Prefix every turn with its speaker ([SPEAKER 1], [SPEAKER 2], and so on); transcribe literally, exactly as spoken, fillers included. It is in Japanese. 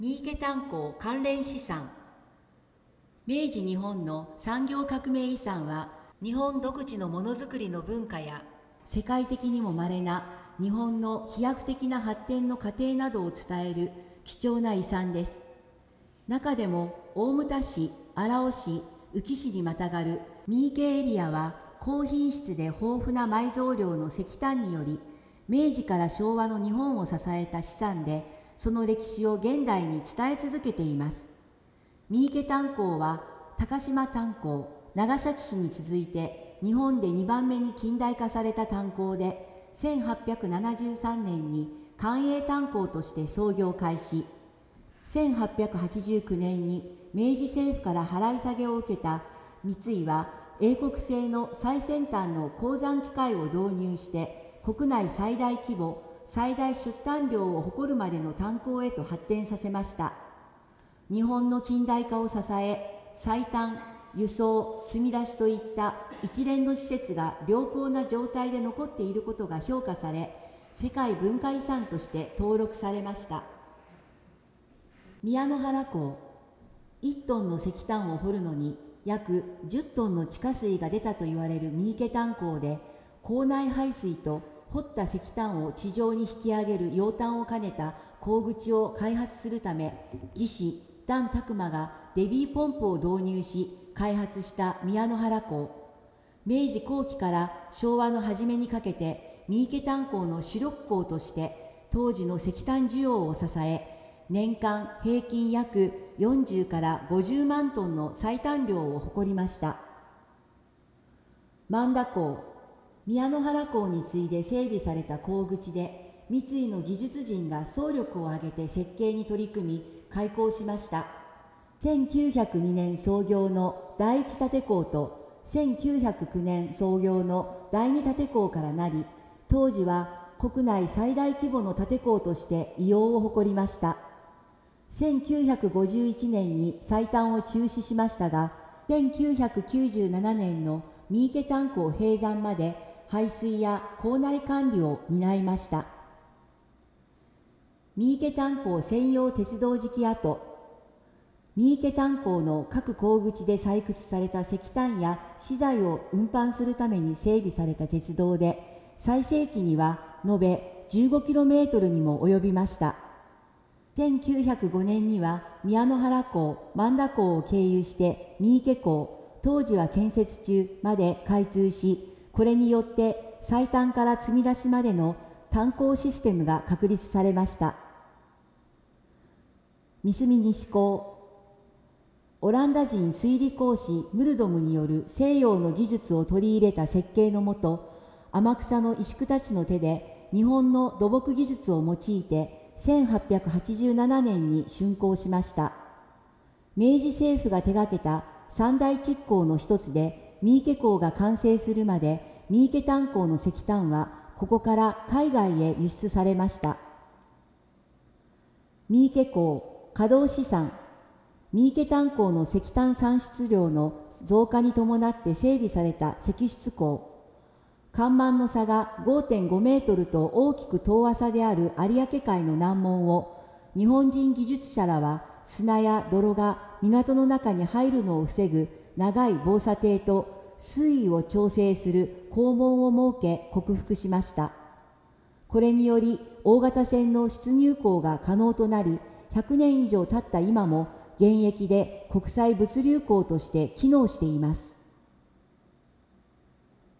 [SPEAKER 1] 三池炭鉱関連資産。明治日本の産業革命遺産は、日本独自のものづくりの文化や世界的にも稀な日本の飛躍的な発展の過程などを伝える貴重な遺産です。中でも大牟田市、荒尾市、宇城市にまたがる三池エリアは、高品質で豊富な埋蔵量の石炭により、明治から昭和の日本を支えた資産で、その歴史を現代に伝え続けています。三池炭鉱は高島炭鉱、長崎市に続いて日本でにばんめに近代化された炭鉱で、せんはっぴゃくななじゅうさんねんに官営炭鉱として操業開始。せんはっぴゃくはちじゅうきゅうねんに明治政府から払い下げを受けた三井は、英国製の最先端の鉱山機械を導入して、国内最大規模、最大出炭量を誇るまでの炭鉱へと発展させました。日本の近代化を支え、採炭、輸送、積み出しといった一連の施設が良好な状態で残っていることが評価され、世界文化遺産として登録されました。宮之原港。いちトンの石炭を掘るのに約じゅっトンの地下水が出たと言われる三池炭鉱で、坑内排水と掘った石炭を地上に引き上げる揚炭を兼ねた坑口を開発するため、技師段拓磨がデビーポンプを導入し開発した宮之原港。明治後期から昭和の初めにかけて、三池炭鉱の主力港として当時の石炭需要を支え、年間平均約よんじゅうからごじゅうまんトンの採炭量を誇りました。万田港。宮之原港に次いで整備された坑口で、三井の技術陣が総力を挙げて設計に取り組み開港しました。せんきゅうひゃくにねん創業の第一建港とせんきゅうひゃくきゅうねん創業の第二建港からなり、当時は国内最大規模の建港として威容を誇りました。せんきゅうひゃくごじゅういちねんに採炭を中止しましたが、せんきゅうひゃくきゅうじゅうななねんの三池炭鉱閉山まで排水や構内管理を担いました。三池炭鉱専用鉄道敷き跡。三池炭鉱の各坑口で採掘された石炭や資材を運搬するために整備された鉄道で、最盛期には延べ じゅうごキロメートル にも及びました。せんきゅうひゃくごねんには宮之原港、万田港を経由して三池港、当時は建設中まで開通し、これによって採炭から積み出しまでの炭鉱システムが確立されました。三隅西港。オランダ人水利工師ムルドムによる西洋の技術を取り入れた設計のもと、天草の石工たちの手で日本の土木技術を用いてせんはっぴゃくはちじゅうななねんに竣工しました。明治政府が手がけた三大築港の一つで、三池港が完成するまで三池炭鉱の石炭はここから海外へ輸出されました。三池港稼働資産。三池炭鉱の石炭産出量の増加に伴って整備された石出港。干満の差が ごてんごメートルと大きく遠浅である有明海の難問を、日本人技術者らは砂や泥が港の中に入るのを防ぐ長い防砂堤と水位を調整する肛門を設け克服しました。これにより大型船の出入港が可能となり、ひゃくねん以上経った今も現役で国際物流港として機能しています。